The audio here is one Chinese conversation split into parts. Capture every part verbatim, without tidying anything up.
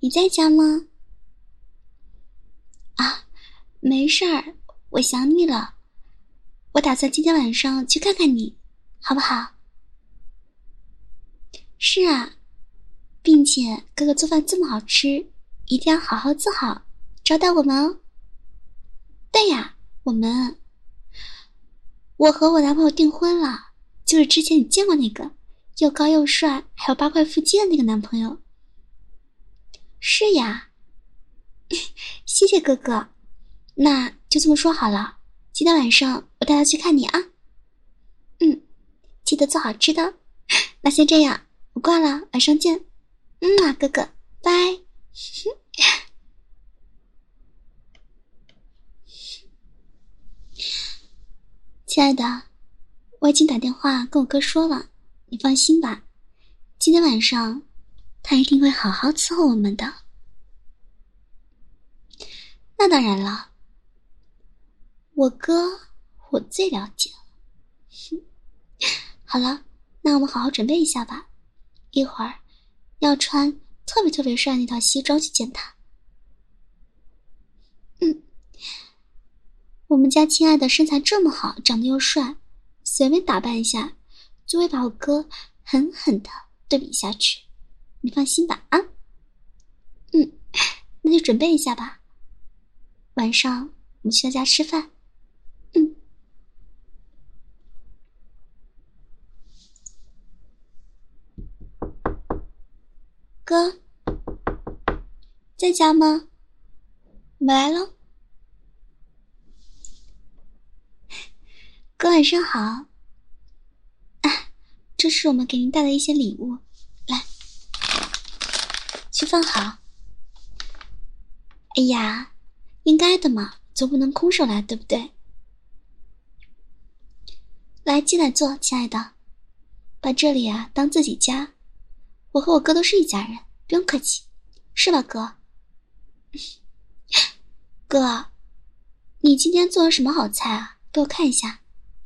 你在家吗？啊，没事儿，我想你了。我打算今天晚上去看看你，好不好？是啊，并且哥哥做饭这么好吃，一定要好好做好，招待我们哦。对呀，我们，我和我男朋友订婚了，就是之前你见过那个又高又帅还有八块腹肌的那个男朋友。是呀，谢谢哥哥，那就这么说好了，今天晚上我带他去看你啊。嗯，记得做好吃的。那先这样，我挂了，晚上见。嗯啊，哥哥，拜。亲爱的，我已经打电话跟我哥说了，你放心吧，今天晚上他一定会好好伺候我们的。那当然了，我哥我最了解了。好了，那我们好好准备一下吧，一会儿要穿特别特别帅的那套西装去见他。嗯，我们家亲爱的身材这么好，长得又帅，随便打扮一下就会把我哥狠狠的对比下去，你放心吧啊。嗯，那就准备一下吧，晚上我们去他家吃饭。嗯，哥在家吗？我们来喽。哥晚上好。啊，这是我们给您带的一些礼物，来，去放好。哎呀，应该的嘛，总不能空手来，对不对？来，进来坐，亲爱的，把这里啊当自己家，我和我哥都是一家人，不用客气，是吧，哥？哥，你今天做了什么好菜啊？给我看一下。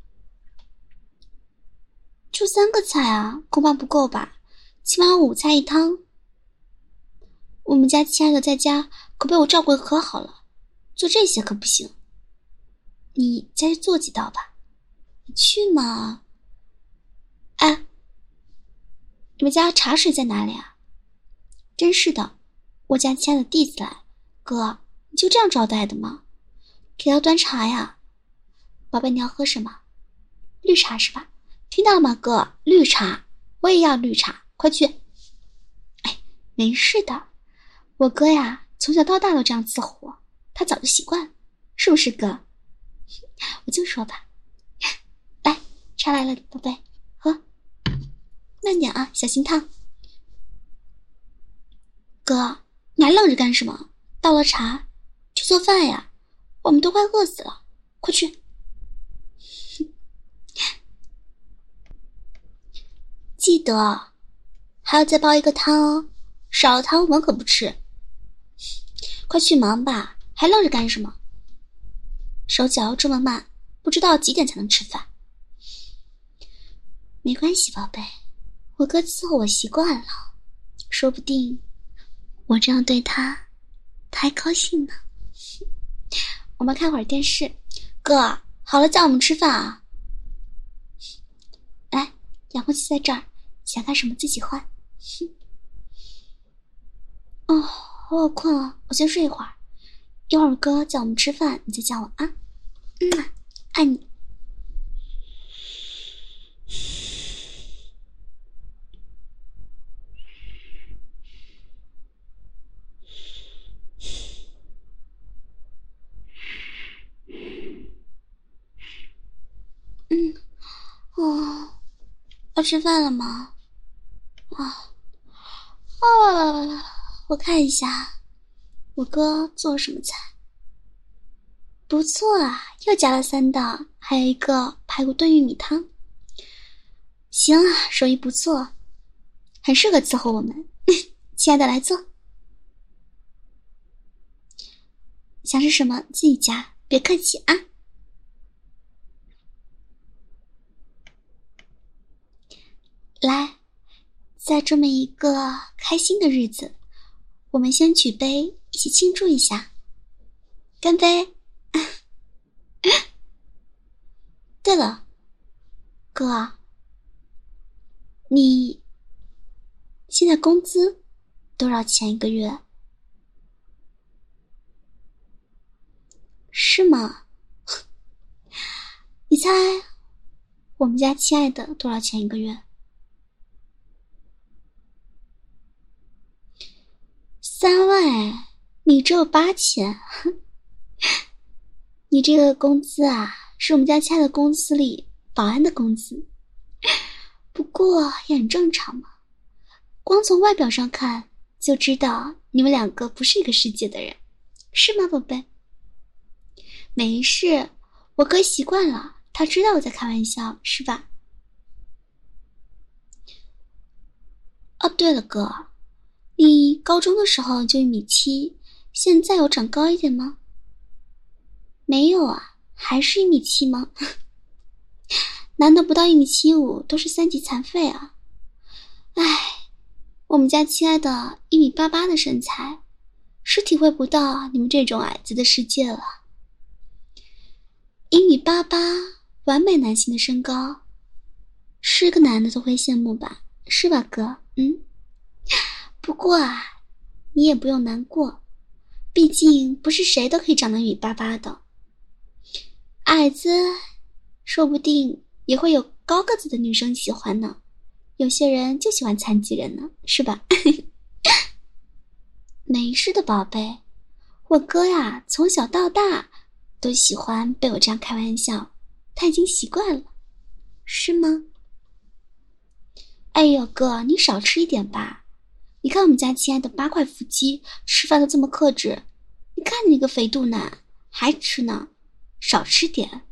就三个菜啊，恐怕不够吧？起码五菜一汤。我们家亲爱的在家可被我照顾的可好了，做这些可不行。你再去做几道吧。你去嘛。哎，你们家茶水在哪里啊？真是的，我家亲爱的弟子来，哥，你就这样招待的吗？给他端茶呀。宝贝，你要喝什么？绿茶是吧？听到了吗，哥？绿茶，我也要绿茶，快去。哎，没事的，我哥呀，从小到大都这样伺候我，他早就习惯了，是不是哥？我就说吧。来，茶来了，宝贝，喝。慢点啊，小心烫。哥，你还愣着干什么？倒了茶，去做饭呀，我们都快饿死了，快去。记得还要再煲一个汤哦，少了汤我们可不吃。快去忙吧，还愣着干什么？手脚这么慢，不知道几点才能吃饭。没关系，宝贝，我哥伺候我习惯了，说不定我这样对他，他还高兴呢。我们看会儿电视。哥，好了，叫我们吃饭啊。来，遥控器在这儿，想看什么自己换。哦，我好困啊，我先睡一会儿，一会儿哥叫我们吃饭，你再叫我啊。嗯，爱你。嗯，哦，要吃饭了吗？啊，啊，我看一下，我哥做了什么菜？不错啊，又加了三道，还有一个排骨炖玉米汤。行啊，手艺不错，很适合伺候我们。亲爱的，来坐。想吃什么自己夹，别客气啊。来，在这么一个开心的日子， 我们先举杯，一起庆祝一下。干杯！对了，哥，你现在工资多少钱一个月？是吗？你猜我们家亲爱的多少钱一个月？三万哎，你只有八千。你这个工资啊，是我们家亲爱的公司里保安的工资。不过也很正常嘛，光从外表上看就知道你们两个不是一个世界的人，是吗，宝贝？没事，我哥习惯了，他知道我在开玩笑，是吧？哦，对了，哥，你高中的时候就一米七，现在有长高一点吗？没有啊，还是一米七吗？难得不到一米七五，都是三级残废啊！唉，我们家亲爱的一米八八的身材，是体会不到你们这种矮子的世界了。一米八八，完美男性的身高，是个男的都会羡慕吧？是吧，哥？嗯。不过啊，你也不用难过，毕竟不是谁都可以长得一米八八的。矮子，说不定也会有高个子的女生喜欢呢。有些人就喜欢残疾人呢，是吧？没事的，宝贝。我哥呀，从小到大都喜欢被我这样开玩笑，他已经习惯了，是吗？哎呦，哥，你少吃一点吧。你看我们家亲爱的八块腹肌，吃饭都这么克制。你看你那个肥肚腩，还吃呢，少吃点。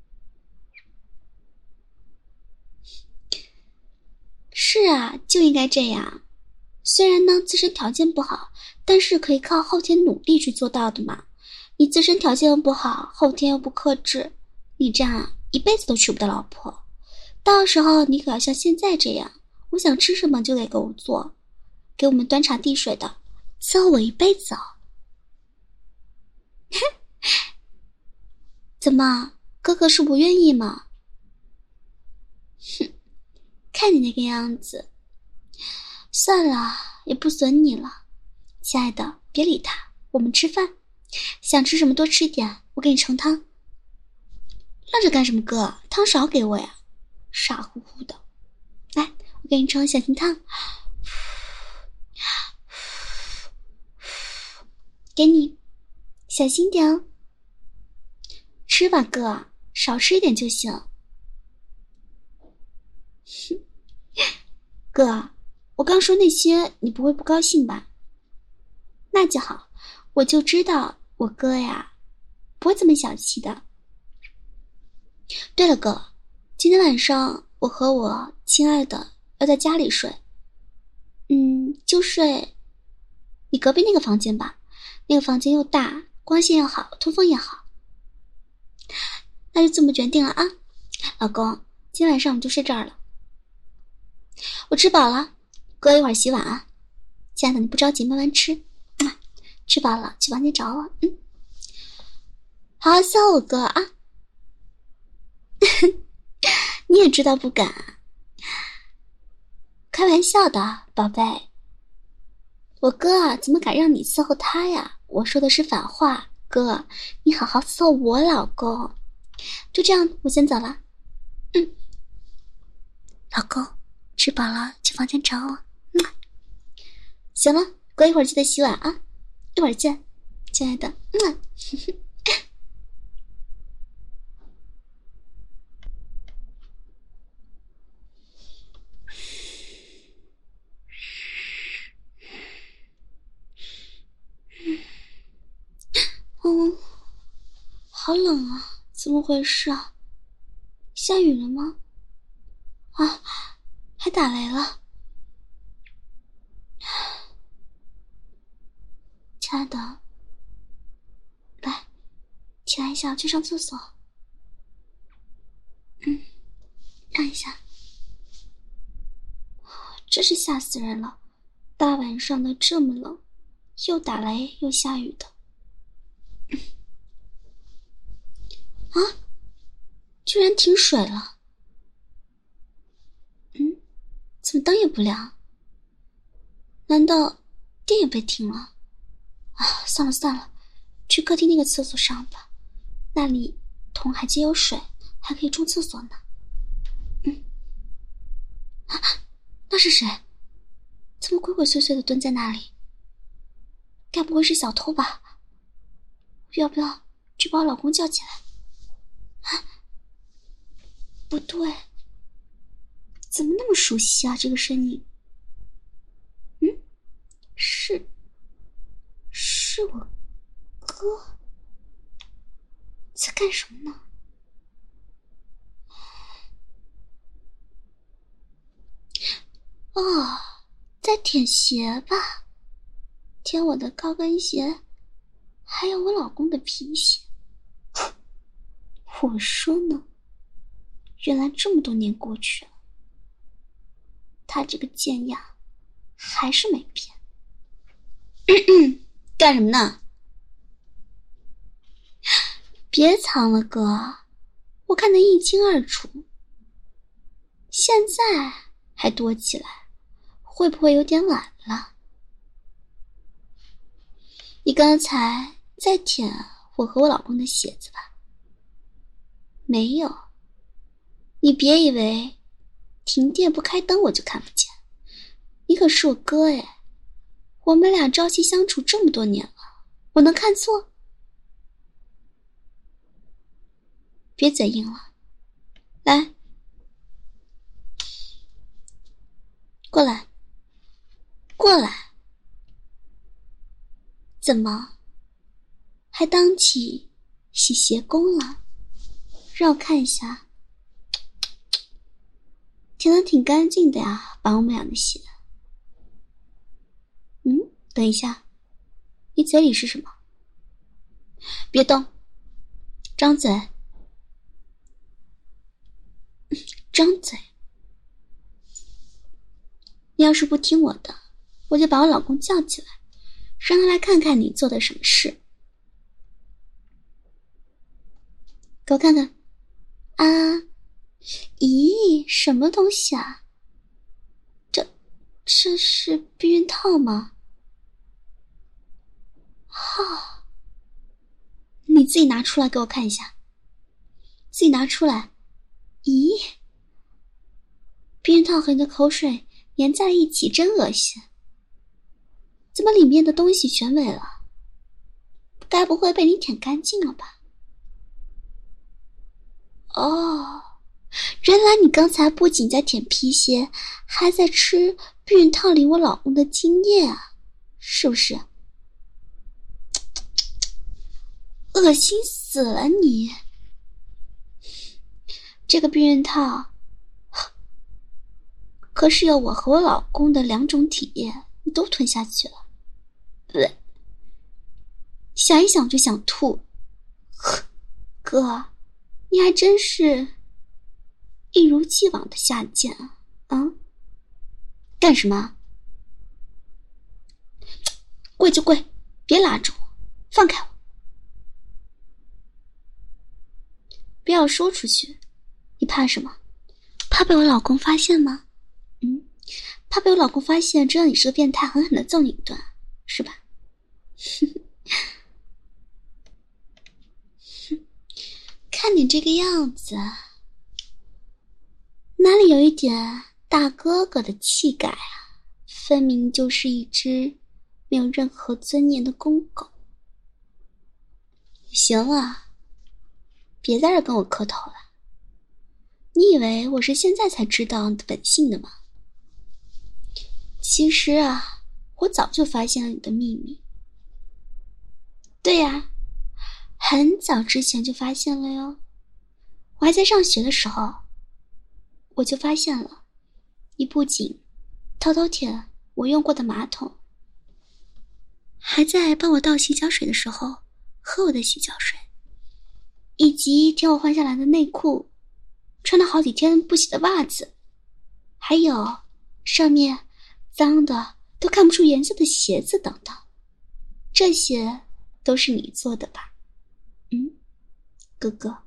是啊，就应该这样。虽然呢自身条件不好，但是可以靠后天努力去做到的嘛。你自身条件又不好，后天又不克制，你这样一辈子都娶不到老婆。到时候你可要像现在这样，我想吃什么就得给我做，给我们端茶递水的，伺候我一辈子哦。怎么，哥哥是不愿意吗？哼，看你那个样子，算了，也不损你了。亲爱的，别理他，我们吃饭。想吃什么多吃一点，我给你盛汤。愣着干什么哥？汤少给我呀，傻乎乎的。来，我给你盛小清汤。给你，小心点哦。吃吧哥，少吃一点就行。哥，我刚说那些你不会不高兴吧？那就好，我就知道我哥呀不会这么小气的。对了哥，今天晚上我和我亲爱的要在家里睡，嗯，就睡你隔壁那个房间吧，那个房间又大，光线又好，通风也好。那就这么决定了啊，老公，今晚上我们就睡这儿了。我吃饱了，哥一会儿洗碗啊。亲爱的，你不着急，慢慢吃。嗯，吃饱了去房间找我。嗯，好好伺候我哥啊。你也知道不敢啊，开玩笑的，宝贝。我哥啊，怎么敢让你伺候他呀？我说的是反话，哥，你好好伺候我老公。就这样，我先走了。嗯，老公，吃饱了去房间找我。嗯，行了，过一会儿记得洗碗啊，一会儿见，亲爱的。嗯。嗯，好冷啊，怎么回事啊？下雨了吗？啊，还打雷了。亲爱的，来，起来一下，去上厕所。嗯，让一下。真是吓死人了，大晚上的这么冷， 又打雷又下雨的。啊，居然停水了。嗯，怎么灯也不亮？难道电也被停了？啊，算了算了，去客厅那个厕所上吧，那里桶还接有水，还可以冲厕所呢。嗯，啊，那是谁？怎么鬼鬼祟祟的蹲在那里？该不会是小偷吧？要不要去把我老公叫起来？啊，不对，怎么那么熟悉啊，这个声音？嗯，是是我哥，在干什么呢？哦，在舔鞋吧，舔我的高跟鞋，还有我老公的皮鞋。我说呢，原来这么多年过去了，他这个贱样还是没变。咳咳，干什么呢？别藏了哥，我看得一清二楚。现在还躲起来，会不会有点晚了？你刚才在舔我和我老公的鞋子吧？没有，你别以为停电不开灯我就看不见，你可是我哥哎，我们俩朝夕相处这么多年了，我能看错？别嘴硬了，来，过来，过来。怎么，还当起洗鞋工了？让我看一下，舔得挺干净的呀，把我们俩的鞋。嗯，等一下，你嘴里是什么？别动，张嘴，张嘴。你要是不听我的，我就把我老公叫起来，让他来看看你做的什么事。给我看看。啊，咦，什么东西啊？这这是避孕套吗？哈，你自己拿出来给我看一下，自己拿出来。咦，避孕套和你的口水粘在一起，真恶心。怎么里面的东西全没了？该不会被你舔干净了吧？哦，原来你刚才不仅在舔皮鞋，还在吃避孕套里我老公的精液啊，是不是？恶心死了你！这个避孕套可是有我和我老公的两种体液，你都吞下去了。呃，想一想就想吐。哥，你还真是一如既往的下贱啊！啊，干什么？跪就跪，别拉着我，放开我！不要说出去，你怕什么？怕被我老公发现吗？嗯，怕被我老公发现，知道你是个变态，狠狠地揍你一顿，是吧？看你这个样子，哪里有一点大哥哥的气概啊？分明就是一只没有任何尊严的公狗。行了，别在这跟我磕头了。你以为我是现在才知道你的本性的吗？其实啊，我早就发现了你的秘密。对呀，很早之前就发现了哟。我还在上学的时候，我就发现了，你不仅偷偷舔我用过的马桶，还在帮我倒洗脚水的时候喝我的洗脚水，以及舔我换下来的内裤，穿了好几天不洗的袜子，还有上面脏的都看不出颜色的鞋子等等。 这些都是你做的吧？嗯，哥哥。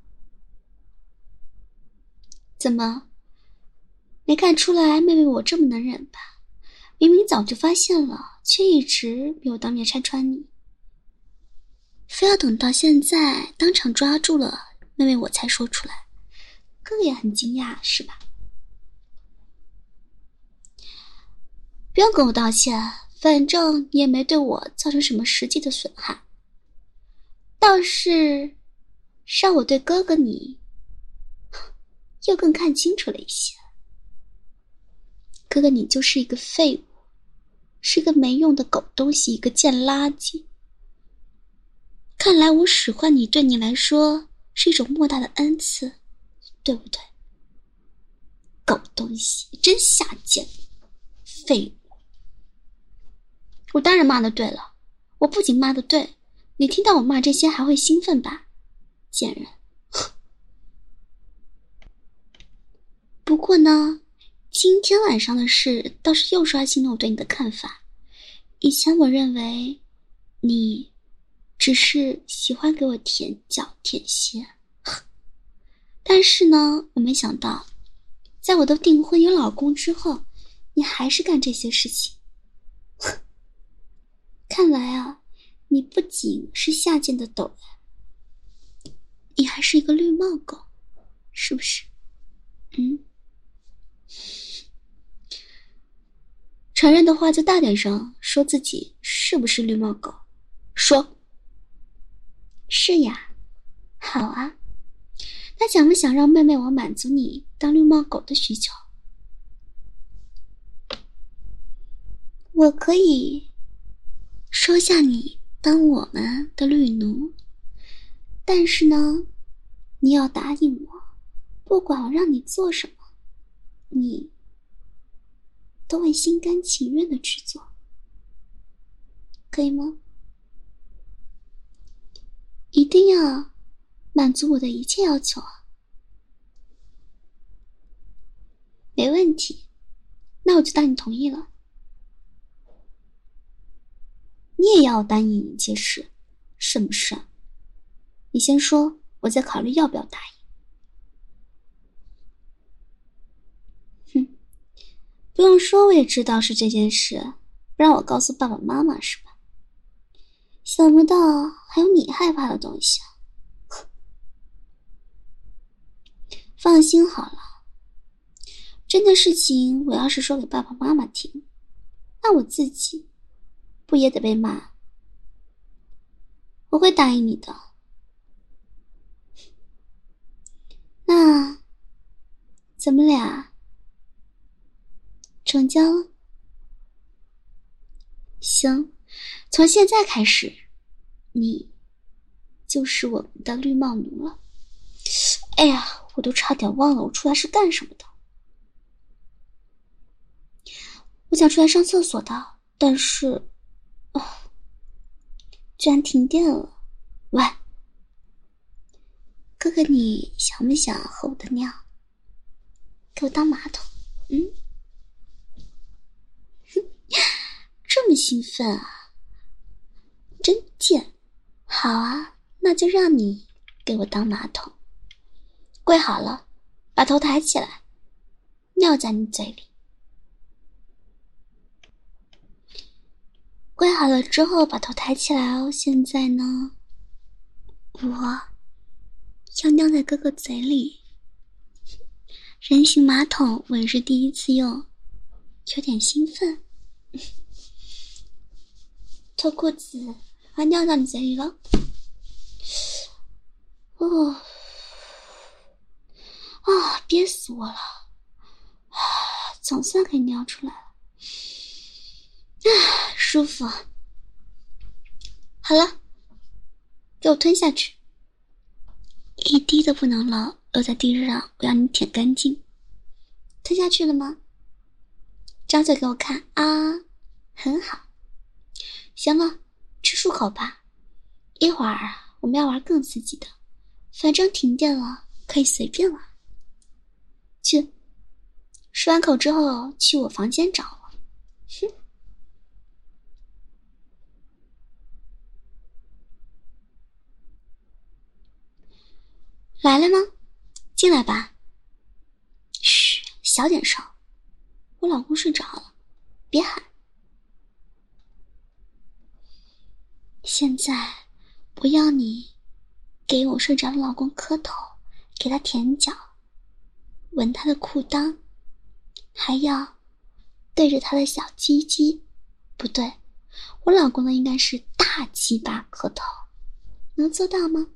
怎么，没看出来妹妹我这么能忍吧？明明早就发现了，却一直没有当面拆穿你，非要等到现在当场抓住了妹妹我才说出来。哥哥也很惊讶是吧？不用跟我道歉，反正你也没对我造成什么实际的损害，倒是让我对哥哥你又更看清楚了一些。哥哥你就是一个废物，是个没用的狗东西，一个贱垃圾。看来我使唤你对你来说是一种莫大的恩赐，对不对？狗东西，真下贱，废物。我当然骂得对了，我不仅骂得对，你听到我骂这些还会兴奋吧？贱人。不过呢，今天晚上的事倒是又刷新了我对你的看法。以前我认为你只是喜欢给我舔脚舔鞋，但是呢，我没想到在我都订婚有老公之后，你还是干这些事情。看来啊，你不仅是下贱的抖，你还是一个绿帽狗，是不是？嗯，承认的话就大点声，说自己是不是绿帽狗？说。是呀，好啊，那想不想让妹妹我满足你当绿帽狗的需求？我可以收下你当我们的绿奴，但是呢，你要答应我，不管我让你做什么，你都会心甘情愿的去做，可以吗？一定要满足我的一切要求啊！没问题，那我就当你同意了。你也要答应一件事，是不是？你先说，我再考虑要不要答应。哼，不用说我也知道是这件事，不让我告诉爸爸妈妈是吧？想不到还有你害怕的东西啊！放心好了，这件事情我要是说给爸爸妈妈听，那我自己不也得被骂？我会答应你的。那咱们俩成交了？行，从现在开始，你就是我们的绿帽奴了。哎呀，我都差点忘了我出来是干什么的。我想出来上厕所的，但是，啊，居然停电了。喂，哥哥，你想不想喝我的尿？给我当马桶？嗯，这么兴奋啊，真贱。好啊，那就让你给我当马桶。跪好了，把头抬起来，尿在你嘴里。跪好了之后把头抬起来哦。现在呢，我要尿在哥哥嘴里。人形马桶我也是第一次用，有点兴奋。脱裤子，我尿到你嘴里了。哦，啊，憋死我了！啊，总算可以尿出来了，啊，舒服。好了，给我吞下去，一滴都不能漏，落在地上，我要你舔干净。吞下去了吗？张嘴给我看啊，很好。行了，吃漱口吧，一会儿我们要玩更刺激的，反正停电了，可以随便玩。去，漱完口之后去我房间找我。哼。 来了吗？进来吧。嘘，小点声，我老公睡着了，别喊。现在我要你给我睡着的老公磕头，给他舔脚，闻他的裤裆，还要对着他的小鸡鸡，不对，我老公的应该是大鸡巴磕头，能做到吗？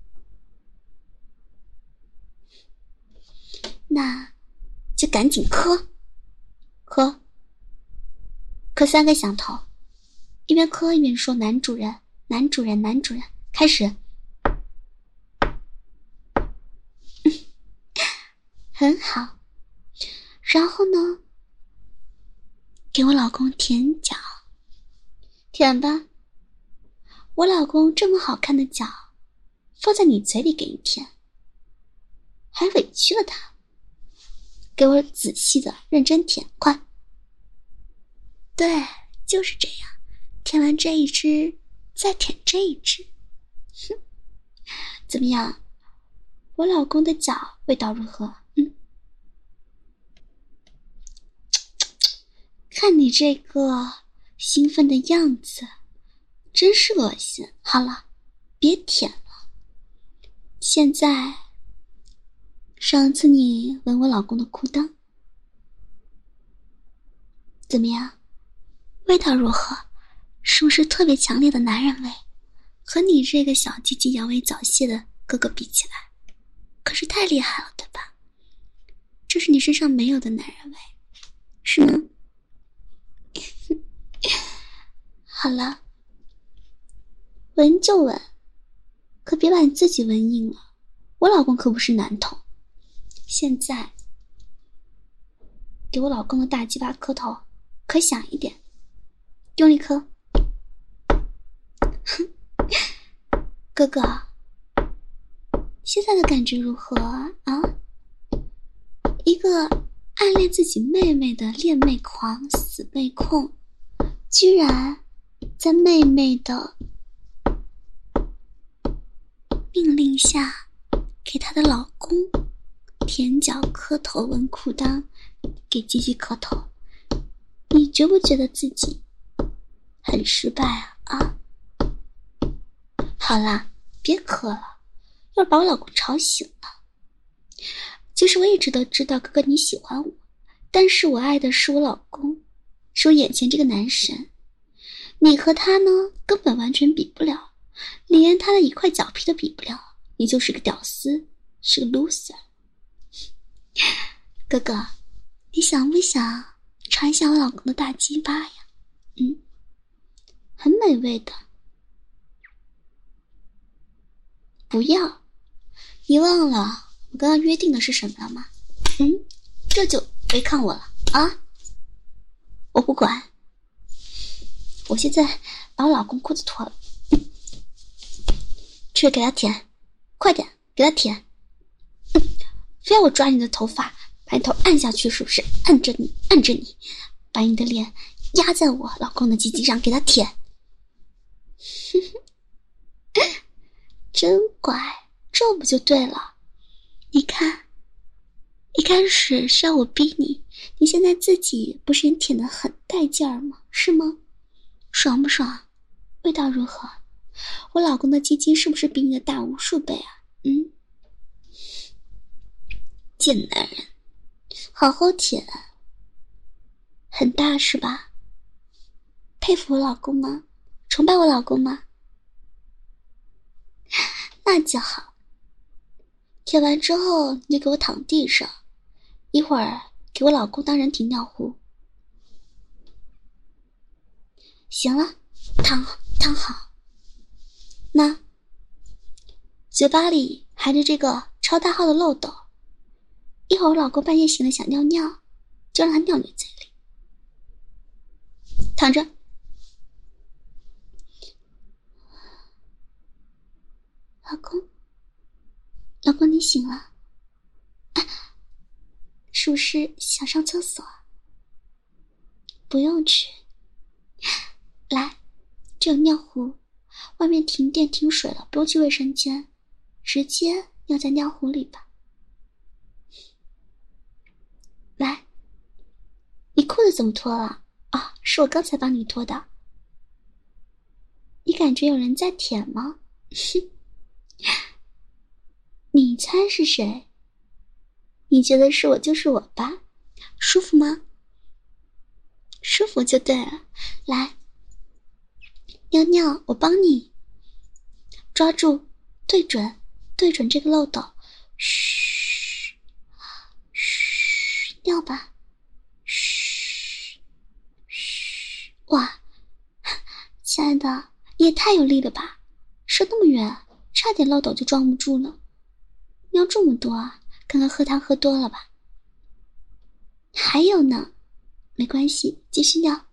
那就赶紧磕，磕，磕三个响头，一边磕一边说：“男主人，男主人，男主人，开始。”很好，然后呢，给我老公舔脚，舔吧。我老公这么好看的脚，放在你嘴里给你舔，还委屈了他。给我仔细的认真舔，快。对，就是这样，舔完这一只，再舔这一只。哼，怎么样？我老公的脚味道如何？嗯，看你这个兴奋的样子，真是恶心。好了，别舔了。现在，上次你闻我老公的裤裆，怎么样？味道如何？是不是特别强烈的男人味？和你这个小鸡鸡阳痿早泄的哥哥比起来，可是太厉害了，对吧？这是你身上没有的男人味，是吗？好了，闻就闻，可别把你自己闻硬了。我老公可不是男童。现在给我老公的大鸡巴磕头，可响一点，用力磕。哥哥，现在的感觉如何啊？一个暗恋自己妹妹的恋妹狂死妹控，居然在妹妹的命令下给她的老公舔脚磕头闻裤裆，给鸡鸡磕头，你觉不觉得自己很失败啊？啊，好啦，别磕了，要把我老公吵醒了。其实我一直都知道哥哥你喜欢我，但是我爱的是我老公，是我眼前这个男神。你和他呢，根本完全比不了，连他的一块脚皮都比不了，你就是个屌丝，是个 loser。 哥哥，你想不想尝一下我老公的大鸡巴呀？嗯，很美味的。不要，你忘了我刚刚约定的是什么了吗？嗯，这就违抗我了啊！我不管，我现在把我老公裤子脱了，嗯，去给他舔，快点给他舔，嗯，非要我抓你的头发，把你头按下去，是不是？按着你，按着你，把你的脸压在我老公的鸡鸡上，给他舔。真乖，这不就对了？你看，一开始是要我逼你，你现在自己不是也舔得很带劲儿吗？是吗？爽不爽？味道如何？我老公的鸡鸡是不是比你的大无数倍啊？嗯，贱男人，好好舔，很大是吧？佩服我老公吗？崇拜我老公吗？那就好。舔完之后你就给我躺地上，一会儿给我老公当人体尿壶。行了，躺躺好。那嘴巴里含着这个超大号的漏斗，一会儿我老公半夜醒了想尿尿，就让他尿你嘴里。躺着。老公，老公你醒了，啊，是不是想上厕所？不用去，来，这有尿壶，外面停电停水了，不用去卫生间，直接尿在尿壶里吧。来，你裤子怎么脱了？啊，是我刚才帮你脱的。你感觉有人在舔吗？你猜是谁？你觉得是我就是我吧？舒服吗？舒服就对了。来，尿尿，我帮你。抓住，对准，对准这个漏斗。嘘，嘘，尿吧。嘘，嘘，哇，亲爱的，你也太有力了吧！射那么远，差点漏斗就装不住了。尿这么多啊，刚刚喝汤喝多了吧？还有呢，没关系，继续尿。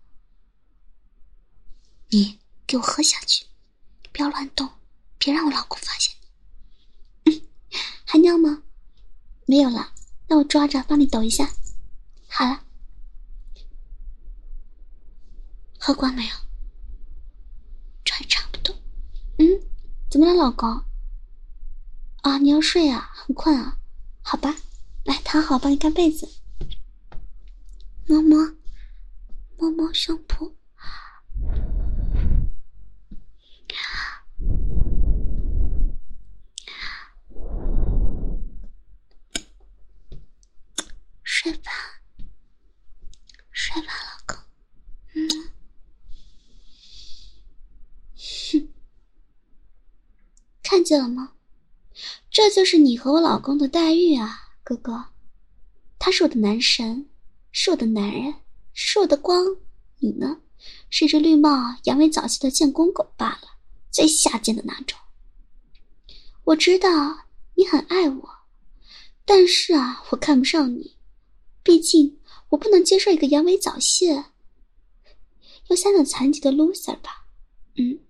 你给我喝下去，不要乱动，别让我老公发现你。嗯，还尿吗？没有了，那我抓着帮你抖一下。好了，喝光没有？这还差不多。嗯，怎么了，老公？啊，你要睡啊？很困啊？好吧，来躺好，帮你盖被子。摸摸，摸摸上铺。睡吧，睡吧，老公。嗯，哼，看见了吗？这就是你和我老公的待遇啊，哥哥。他是我的男神，是我的男人，是我的光。你呢，是只绿帽阳痿早泄的贱公狗罢了，最下贱的那种。我知道你很爱我，但是啊，我看不上你。毕竟我不能接受一个阳痿早泄又三等残疾的 loser 吧。嗯，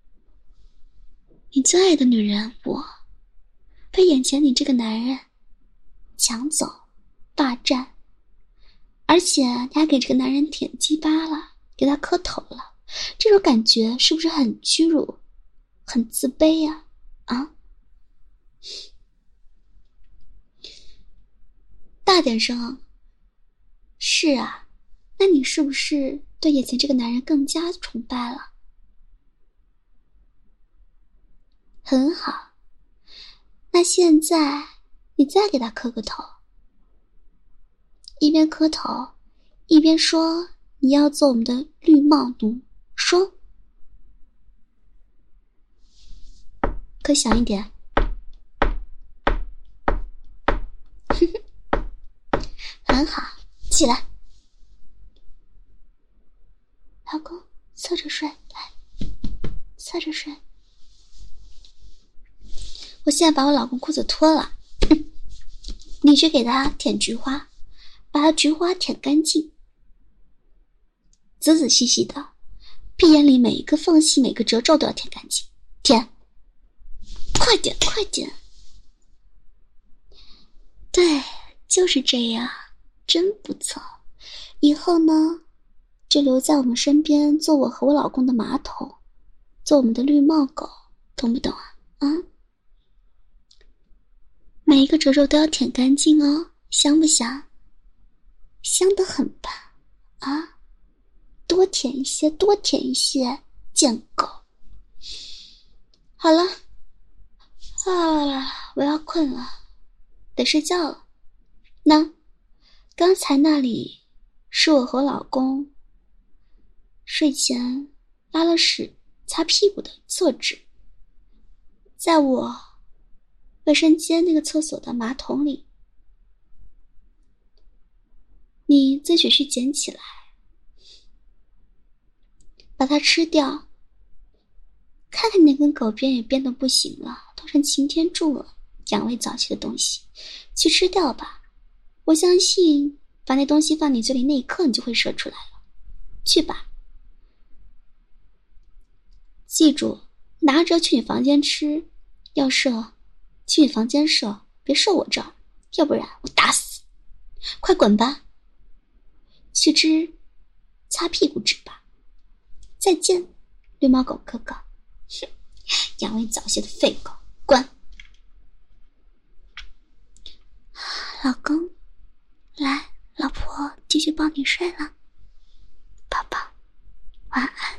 你最爱的女人我被眼前你这个男人抢走霸占，而且你还给这个男人舔鸡巴了，给他磕头了，这种感觉是不是很屈辱很自卑呀？ 啊, 啊大点声。是啊，那你是不是对眼前这个男人更加崇拜了？很好，那现在你再给他磕个头，一边磕头一边说你要做我们的绿帽奴，说，可响一点。很好，起来，老公，侧着睡，来，侧着睡。我现在把我老公裤子脱了，你去给他舔菊花，把他菊花舔干净，仔仔细细的，屁眼里每一个缝隙每个褶皱都要舔干净，舔，快点快点。对，就是这样，真不错。以后呢，就留在我们身边，做我和我老公的马桶，做我们的绿帽狗，懂不懂啊？啊，每一个褶皱都要舔干净哦，香不香？香得很吧？啊，多舔一些，多舔一些，贱狗。好了，啊，我要困了，得睡觉了。那刚才那里是我和老公睡前拉了屎擦屁股的厕纸，在我卫生间那个厕所的马桶里，你自己去捡起来，把它吃掉。看看你那根狗鞭也变得不行了，都成擎天柱了，养胃早期的东西，去吃掉吧。我相信把那东西放你嘴里那一刻，你就会射出来了。去吧，记住，拿着去你房间吃，要射去你房间射，别射我这儿，要不然我打死。快滚吧，去吃擦屁股纸吧。再见，绿毛狗哥哥。哼，养胃早泄的废狗，滚。 老公，来，老婆继续抱你睡了，宝宝，晚安。